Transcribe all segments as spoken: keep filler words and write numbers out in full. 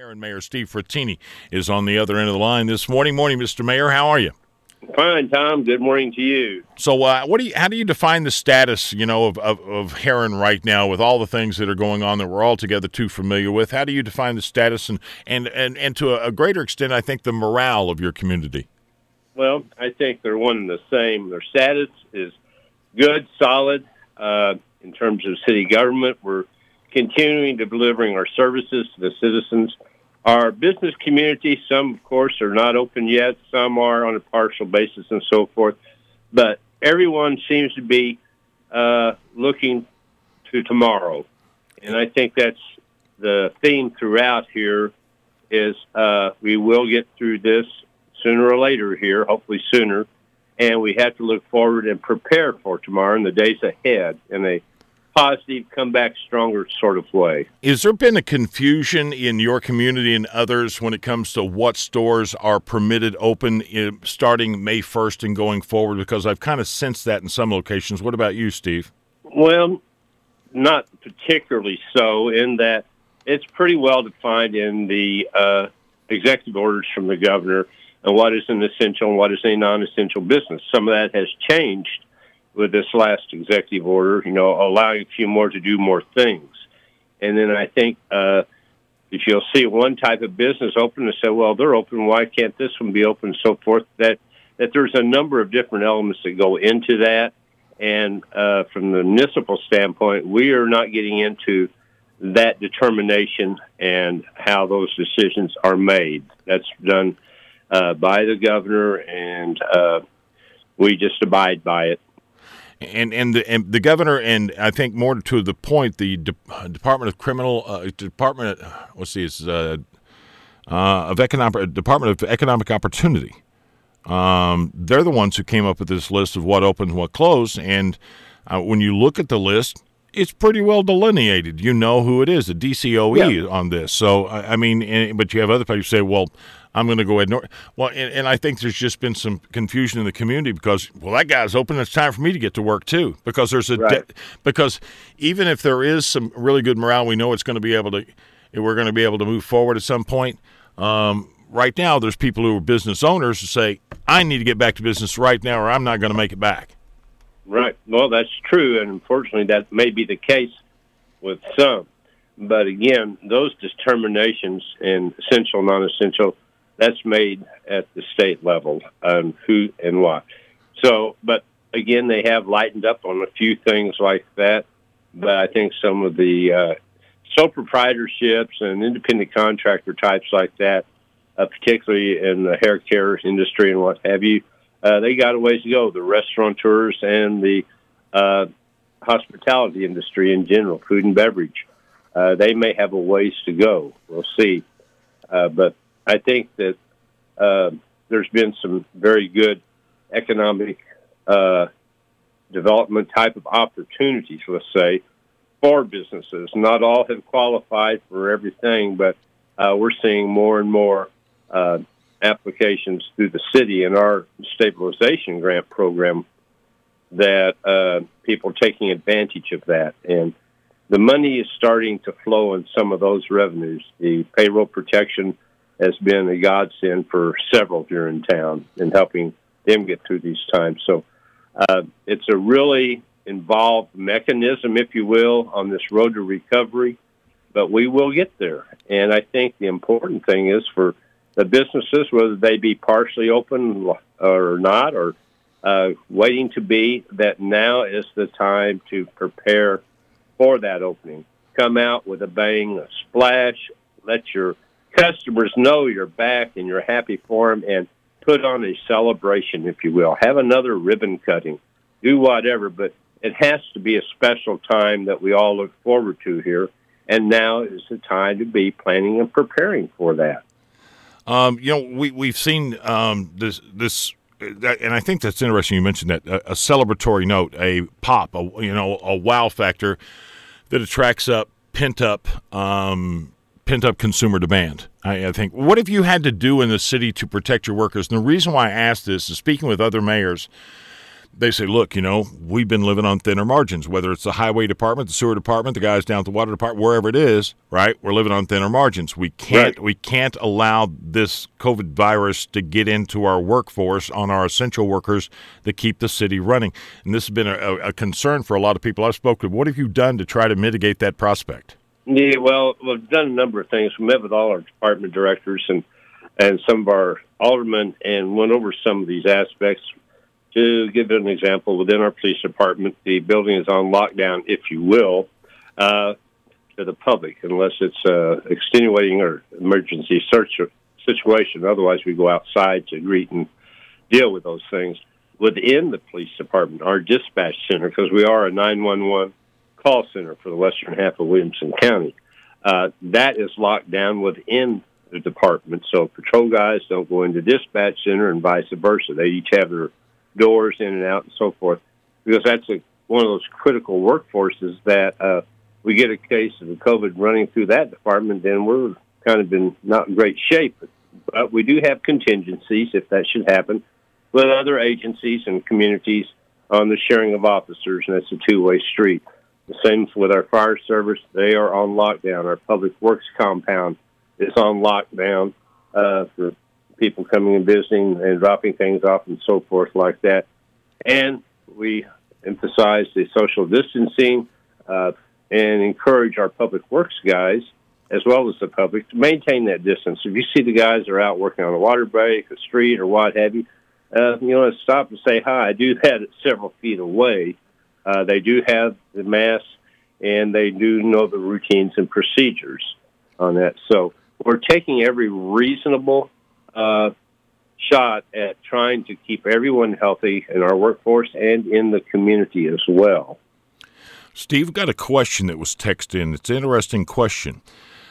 Herrin Mayor Steve Frattini is on the other end of the line this morning. Morning, Mister Mayor. How are you? Fine, Tom. Good morning to you. So, uh, what do you? How do you define the status, you know, of, of, of Herrin right now, with all the things that are going on that we're all together too familiar with? How do you define the status and and, and, and to a, a greater extent, I think, the morale of your community? Well, I think they're one and the same. Their status is good, solid. Uh, in terms of city government, we're continuing to delivering our services to the citizens. Our business community, some, of course, are not open yet. Some are on a partial basis and so forth. But everyone seems to be uh, looking to tomorrow. And I think that's the theme throughout here is uh, we will get through this sooner or later here, hopefully sooner. And we have to look forward and prepare for tomorrow and the days ahead in a positive, come back stronger sort of way. Is there been a confusion in your community and others when it comes to what stores are permitted open in, starting May first and going forward? Because I've kind of sensed that in some locations. What about you, Steve? Well, not particularly so, in that it's pretty well defined in the uh, executive orders from the governor and what is an essential and what is a non-essential business. Some of that has changed with this last executive order, you know, allowing a few more to do more things. And then I think uh, if you'll see one type of business open and say, well, they're open, why can't this one be open, and so forth, that, that there's a number of different elements that go into that. And uh, from the municipal standpoint, we are not getting into that determination and how those decisions are made. That's done uh, by the governor, and uh, we just abide by it. And and the, and the governor, and I think more to the point, the De- Department of Criminal uh, Department, of, let's see, it's uh, uh, of economic Department of Economic Opportunity. Um, they're the ones who came up with this list of what opened, and what closed. And uh, when you look at the list, it's pretty well delineated. You know who it is, the D C O E yeah. on this. So I, I mean, and, but you have other people who say, well, I'm going to go ahead and – well, and, and I think there's just been some confusion in the community because, well, that guy's open. It's time for me to get to work too, because there's a right. de- because even if there is some really good morale, we know it's going to be able to – we're going to be able to move forward at some point. Um, right now, there's people who are business owners who say, I need to get back to business right now or I'm not going to make it back. Right. Well, that's true, and unfortunately that may be the case with some. But, again, those determinations in essential, non-essential – that's made at the state level, um, who and what. So, but again, they have lightened up on a few things like that. But I think some of the uh, sole proprietorships and independent contractor types like that, uh, particularly in the hair care industry and what have you, uh, they got a ways to go. The restaurateurs and the uh, hospitality industry in general, food and beverage, uh, they may have a ways to go. We'll see. Uh, but I think that uh, there's been some very good economic uh, development type of opportunities, let's say, for businesses. Not all have qualified for everything, but uh, we're seeing more and more uh, applications through the city in our stabilization grant program that uh, people are taking advantage of that. And the money is starting to flow in some of those revenues. The payroll protection has been a godsend for several here in town in helping them get through these times. So uh, it's a really involved mechanism, if you will, on this road to recovery, but we will get there. And I think the important thing is for the businesses, whether they be partially open or not, or uh, waiting to be, that now is the time to prepare for that opening. Come out with a bang, a splash, let your customers know you're back and you're happy for them, and put on a celebration, if you will. Have another ribbon cutting. Do whatever, but it has to be a special time that we all look forward to here, and now is the time to be planning and preparing for that. Um, you know, we, we've seen um, this, this that, and I think that's interesting you mentioned that, a, a celebratory note, a pop, a, you know, a wow factor that attracts up pent-up um pent-up consumer demand. I, I think, what have you had to do in the city to protect your workers? And the reason why I ask this is, speaking with other mayors, they say, look, you know, we've been living on thinner margins, whether it's the highway department, the sewer department, the guys down at the water department, wherever it is, right? We're living on thinner margins. We can't right. we can't allow this COVID virus to get into our workforce on our essential workers that keep the city running. And this has been a, a concern for a lot of people I've spoken with. What have you done to try to mitigate that prospect? Yeah, well, we've done a number of things. We met with all our department directors and, and some of our aldermen and went over some of these aspects. To give an example, within our police department, the building is on lockdown, if you will, uh, to the public, unless it's uh, extenuating or emergency search situation. Otherwise, we go outside to greet and deal with those things. Within the police department, our dispatch center, because we are a nine one one call center for the western half of Williamson County, uh, that is locked down within the department. So patrol guys don't go into dispatch center and vice versa. They each have their doors in and out and so forth, because that's a, one of those critical workforces that uh, we get a case of the COVID running through that department, then we're kind of in not in great shape. But we do have contingencies if that should happen with other agencies and communities on the sharing of officers, and that's a two-way street. The same with our fire service. They are on lockdown. Our public works compound is on lockdown uh, for people coming and visiting and dropping things off and so forth like that. And we emphasize the social distancing uh, and encourage our public works guys, as well as the public, to maintain that distance. If you see the guys that are out working on a water break, a street, or what have you, uh, you know, stop and say hi. Do that at several feet away. Uh, they do have the masks, and they do know the routines and procedures on that. So we're taking every reasonable Uh, shot at trying to keep everyone healthy in our workforce and in the community as well. Steve, I've got a question that was texted in. It's an interesting question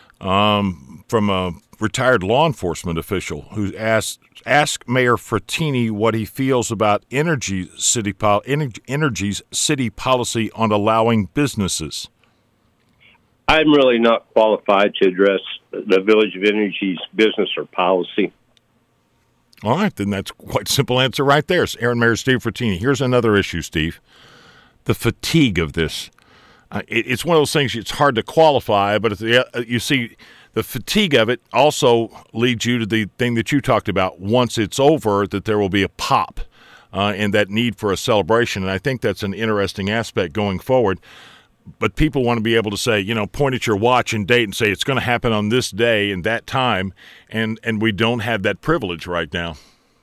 um, from a retired law enforcement official who asked asked Mayor Frattini what he feels about energy city pol- Energy's city policy on allowing businesses. I'm really not qualified to address the Village of Energy's business or policy. All right, then that's quite a simple answer right there. It's Aaron Mayor Steve Frattini. Here's another issue, Steve. The fatigue of this. Uh, it, it's one of those things, it's hard to qualify, but it's the, uh, you see, the fatigue of it also leads you to the thing that you talked about. Once it's over, that there will be a pop uh, and that need for a celebration. And I think that's an interesting aspect going forward. But people want to be able to say, you know, point at your watch and date and say it's going to happen on this day and that time, and, and we don't have that privilege right now.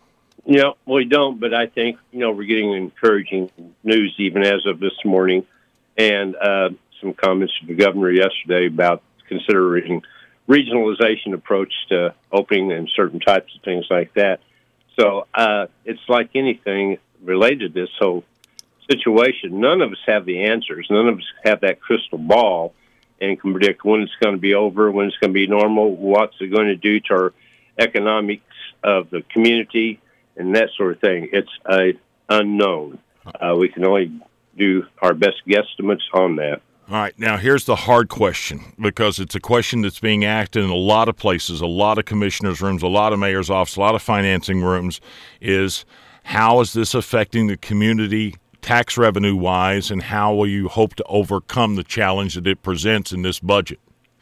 You know, we don't, but I think, you know, we're getting encouraging news even as of this morning, and uh, some comments from the governor yesterday about considering regionalization approach to opening and certain types of things like that. So uh, it's like anything related to this whole situation. None of us have the answers. None of us have that crystal ball and can predict when it's going to be over, when it's going to be normal, what's it going to do to our economics of the community, and that sort of thing. It's a unknown. Uh, we can only do our best guesstimates on that. All right, now here's the hard question, because it's a question that's being asked in a lot of places, a lot of commissioners' rooms, a lot of mayor's office, a lot of financing rooms, is how is this affecting the community tax revenue-wise, and how will you hope to overcome the challenge that it presents in this budget?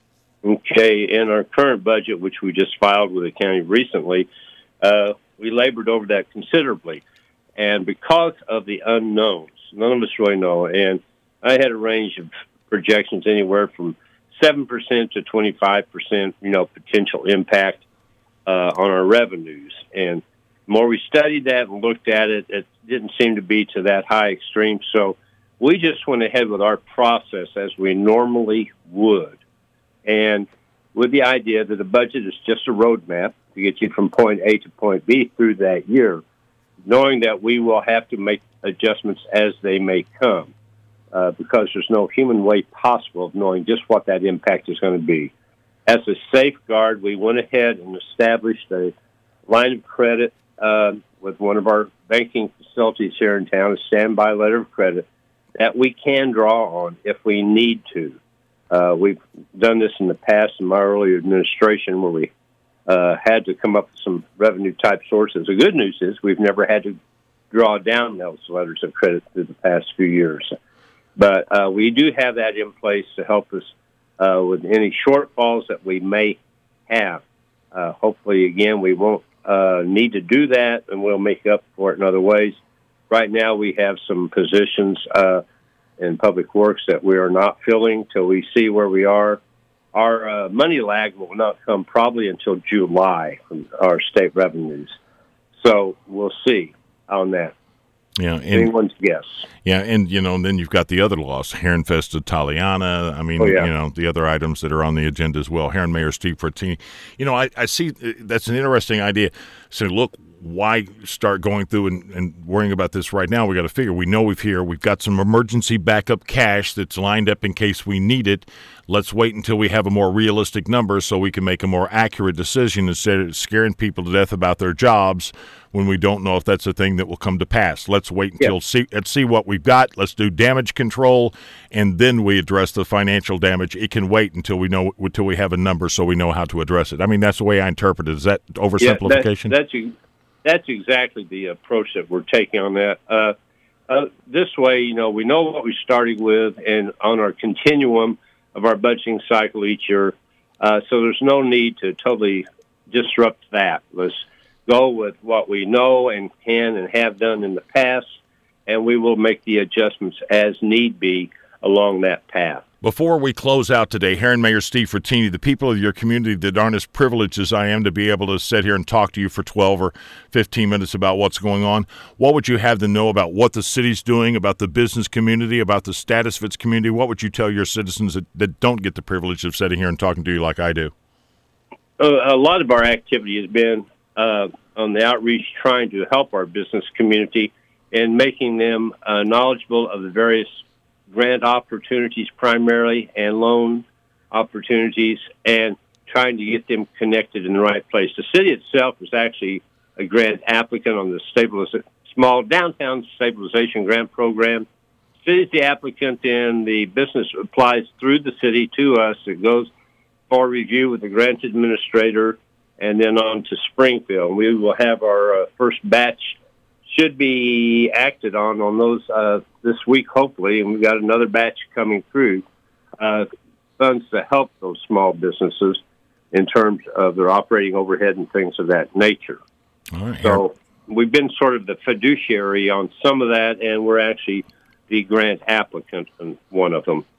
Okay, in our current budget, which we just filed with the county recently, uh, we labored over that considerably. And because of the unknowns, none of us really know, and I had a range of projections anywhere from seven percent to twenty-five percent, you know, potential impact uh, on our revenues. And the more we studied that and looked at it, it didn't seem to be to that high extreme. So we just went ahead with our process as we normally would. And with the idea that the budget is just a roadmap to get you from point A to point B through that year, knowing that we will have to make adjustments as they may come, uh, because there's no human way possible of knowing just what that impact is going to be. As a safeguard, we went ahead and established a line of credit uh, with one of our banking facilities here in town, a standby letter of credit, that we can draw on if we need to. Uh, we've done this in the past in my earlier administration where we uh, had to come up with some revenue-type sources. The good news is we've never had to draw down those letters of credit through the past few years. But uh, we do have that in place to help us uh, with any shortfalls that we may have. Uh, hopefully, again, we won't uh, need to do that, and we'll make up for it in other ways. Right now, we have some positions uh, in Public Works that we are not filling till we see where we are. Our uh, money lag will not come probably until July from our state revenues. So we'll see on that. Yeah, and, anyone's guess. Yeah, and you know, and then you've got the other laws, Heron Fest Italiana. I mean, oh, yeah. you know, the other items that are on the agenda as well. Heron Mayor Steve Frattini. You know, I, I see that's an interesting idea. So look, why start going through and, and worrying about this right now? We got to figure. We know we've here. We've got some emergency backup cash that's lined up in case we need it. Let's wait until we have a more realistic number so we can make a more accurate decision instead of scaring people to death about their jobs when we don't know if that's a thing that will come to pass. Let's wait until yeah. see let's see what we've got. Let's do damage control, and then we address the financial damage. It can wait until we know until we have a number so we know how to address it. I mean, that's the way I interpret it. Is that oversimplification? Yeah, that, that's that's exactly the approach that we're taking on that. Uh, uh, this way, you know, we know what we started with, and on our continuum of our budgeting cycle each year. Uh, so there's no need to totally disrupt that. Let's go with what we know and can and have done in the past, and we will make the adjustments as need be along that path. Before we close out today, Heron Mayor Steve Frattini, the people of your community that aren't as privileged as I am to be able to sit here and talk to you for twelve or fifteen minutes about what's going on, what would you have them know about what the city's doing, about the business community, about the status of its community? What would you tell your citizens that, that don't get the privilege of sitting here and talking to you like I do? Uh, a lot of our activity has been uh, on the outreach trying to help our business community and making them uh, knowledgeable of the various grant opportunities primarily and loan opportunities, and trying to get them connected in the right place. The city itself is actually a grant applicant on the stabiliz- small downtown stabilization grant program. The city is the applicant, and the business applies through the city to us. It goes for review with the grant administrator and then on to Springfield. We will have our uh, first batch should be acted on on those uh, this week, hopefully, and we've got another batch coming through, uh, funds to help those small businesses in terms of their operating overhead and things of that nature. All right, so we've been sort of the fiduciary on some of that, and we're actually the grant applicant on one of them.